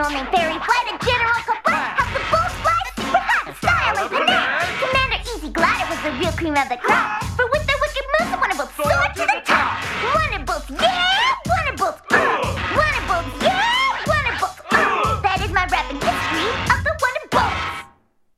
general named Fairy Flight, a general Kabutt, have the bull fly super hot style and panache. Commander Easy Glider was the real cream of the crop.